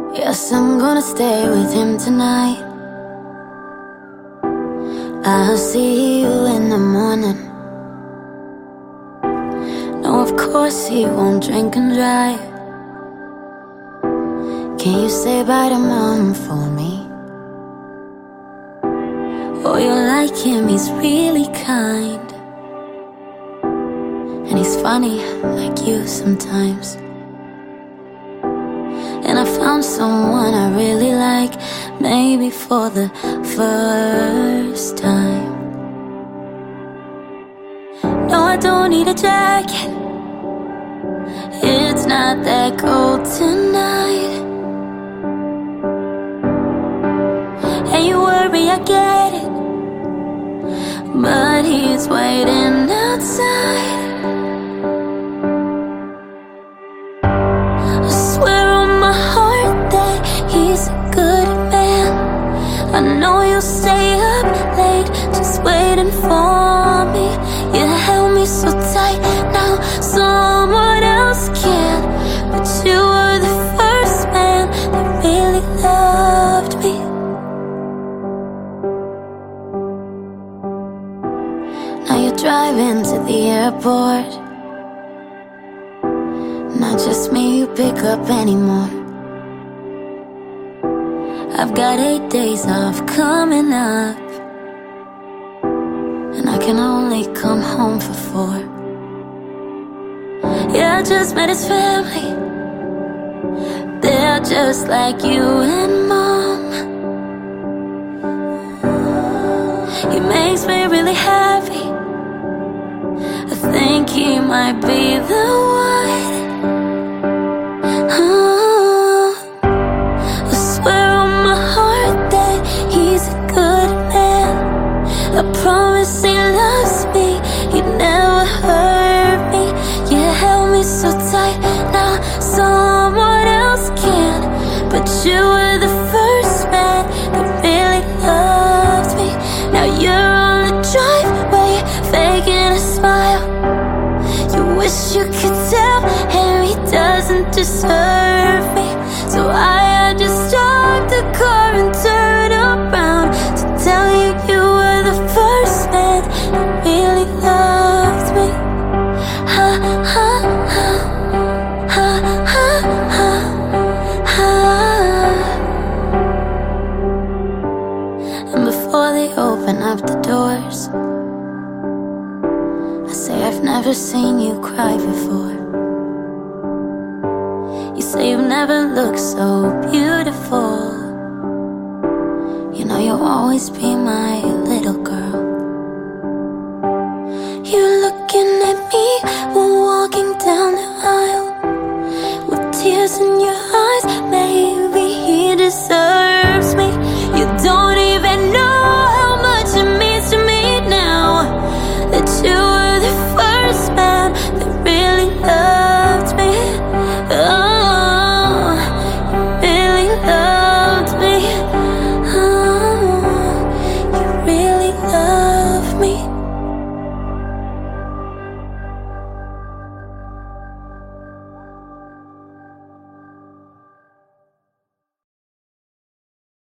Yes, I'm gonna stay with him tonight. I'll see you in the morning. No, of course he won't drink and drive. Can you say bye to mom for me? Oh, you're like him, he's really kind. And he's funny like you sometimes. And I found someone I really like, maybe for the first time. No, I don't need a jacket, it's not that cold tonight. And you worry, I get it, but he's waiting outside. I swear on my heart that he's a good man. I know you'll stay up late just waiting for me. You held me so tight, now someone else can. But you were the first man that really loved me. Now you're driving to the airport. Not just me you pick up anymore. I've got 8 days off coming up, and I can only come home for 4. Yeah, I just met his family. They're just like you and mom. He makes me really happy. I think he might be the one. I swear on my heart that he's a good man. I promise he loves me, he never hurt me. You held me so tight, now someone else can. But you were the first man that really loved me. Now you're on the driveway, faking a smile. You wish you could tell him he doesn't deserve me. So I had to stop the car and turn around to tell you you were the first man that really loved me. Ha ha ha, ha ha ha, ha. And before they open up the doors, I say I've never seen you cry before. You say you've never looked so beautiful. You know you'll always be my